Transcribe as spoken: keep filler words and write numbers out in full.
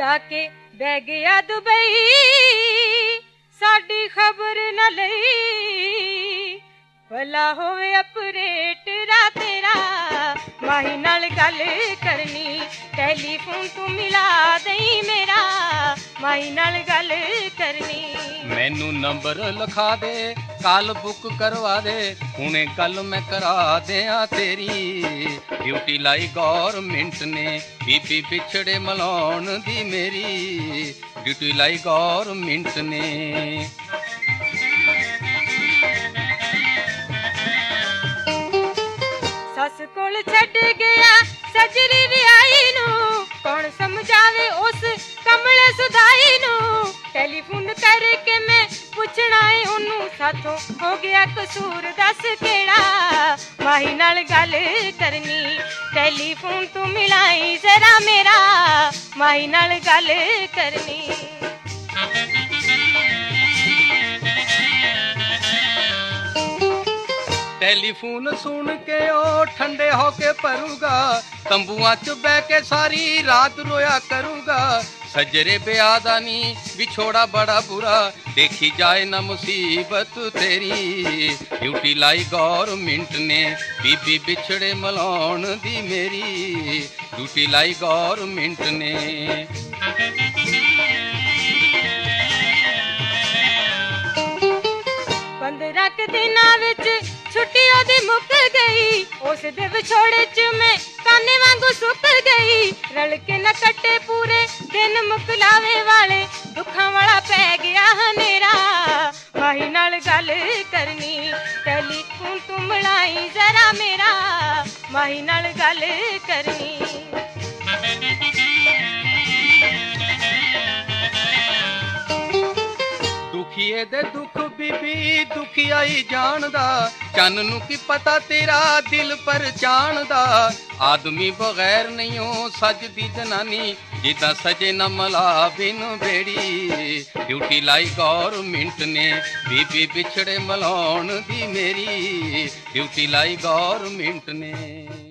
जाके बह गया दुबई, साडी खबर न लई। भला होवे अपरेटरा तेरा, माही नाल गल करनी, टेलीफोन तू मिला दई मेरा, माही नाल गल करनी। मैनू नंबर लिखा दे, कल बुक करवा दे, हुणे कल मैं करा दियां तेरी। ड्यूटी लाई गौरमेंट ने, बीबी बिछड़े मलाउण दी मेरी, ड्यूटी लाई गौरमेंट ने। सस कोल छड्ड गया सजरी विआई नू, कौन समझावे उस कमले सुधाई नू। टेलीफोन करके मैं पुछना है ओनू, साथों हो गया कसूर दस केड़ा, माही नाल गल करनी, टेलीफोन तू मिलाई जरा मेरा, माही नाल गल करनी। टेलीफोन सुन के ओ ठंडे होके परूगा, तंबुआ च बह के सारी रात रोया करूगा। सजरे ब्याह दा नी विछोड़ा बड़ा बुरा, देखी जाए ना मुसीबत तेरी। ड्यूटी लाई गौरमेंट ने, बीबी बिछड़े मलाउण दी मेरी, ड्यूटी लाई गौरमेंट ने। पंद्रह क दिनां विच छुट्टी ओदी मुक गई, उस दे विछोड़े च मैं काने वांगू सुक गई। रल के न कट्टे पूरे दिन मुकलावे वाले, दुखां वाला पै गया हनेरा, माही नाल गल करनी, टेलीफोन तू मिलाई जरा मेरा, माही नाल गल करनी। दुखिए दे दुख बीबी दुखियाई जानदा, चन नू की पता तेरा दिल पहचानदा। आदमी बगैर नहीं हो सजदी जनानी, जिदा सजे न मला बिन बेड़ी। ड्यूटी लाई गौरमेंट ने, बीबी बिछड़े मलाउण दी मेरी, ड्यूटी लाई गौरमेंट ने।